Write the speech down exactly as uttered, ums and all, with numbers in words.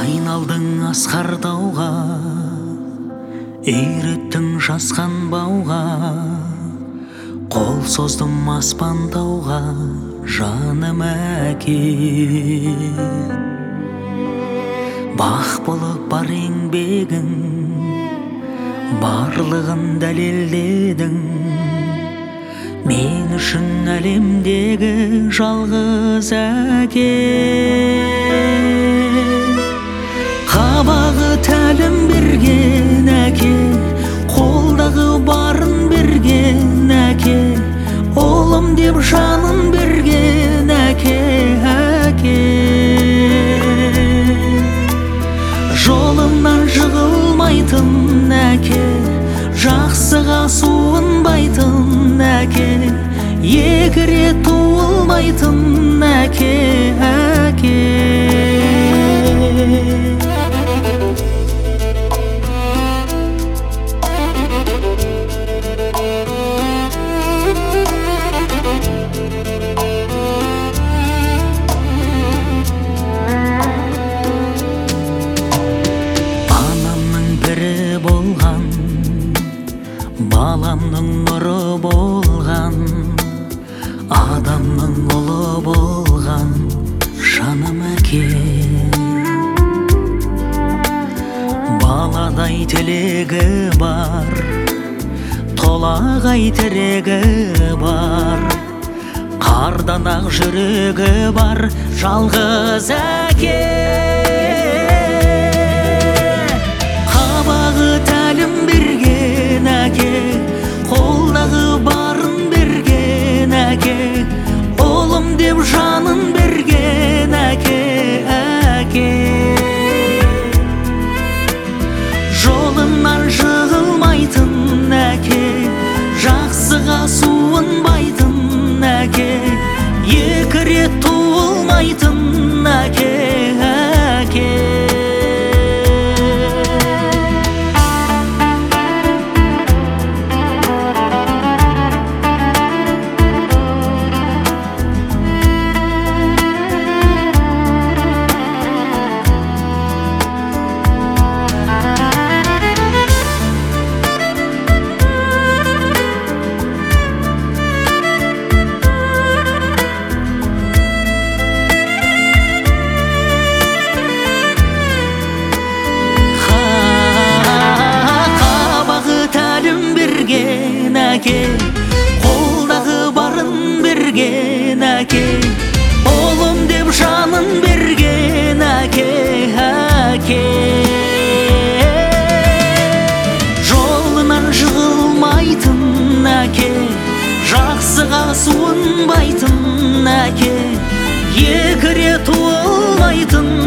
айналдың асқар тауға, үйреттің жасқан бауға, қол создым аспан тауға, жаным әке. Бақ болып бар еңбегің, барлығын дәлелдедің. Мен үшін әлемдегі жалғыз әке. Қабағы тәлім берген әке, қолдағы барын берген әке, олым деп жанын берген әке, әке. Жолымнан жығылмайтын әке, жақсыға суынбайтын әке, екі рет туылмайтын әке, әке. Баламның нұры болған, адамның ұлы болған, жаным әке. Баладай тілегі бар, толағай тірегі бар, қардан ақ жүрегі бар, жалғыз әке. Қабағы тәлім берген әке, қолдағы барын берген әке, олым деп жанын берген әке, әке. Жолымнан жығылмайтын әке, жақсыға суынбайтын әке, екі рет туылмайтын әке, әке. Әке, қолдағы барын берген әке, олым деп жанын берген әке, әке. Жолынан жығылмайтын әке, жақсыға суынбайтын әке, екі рет туылмайтын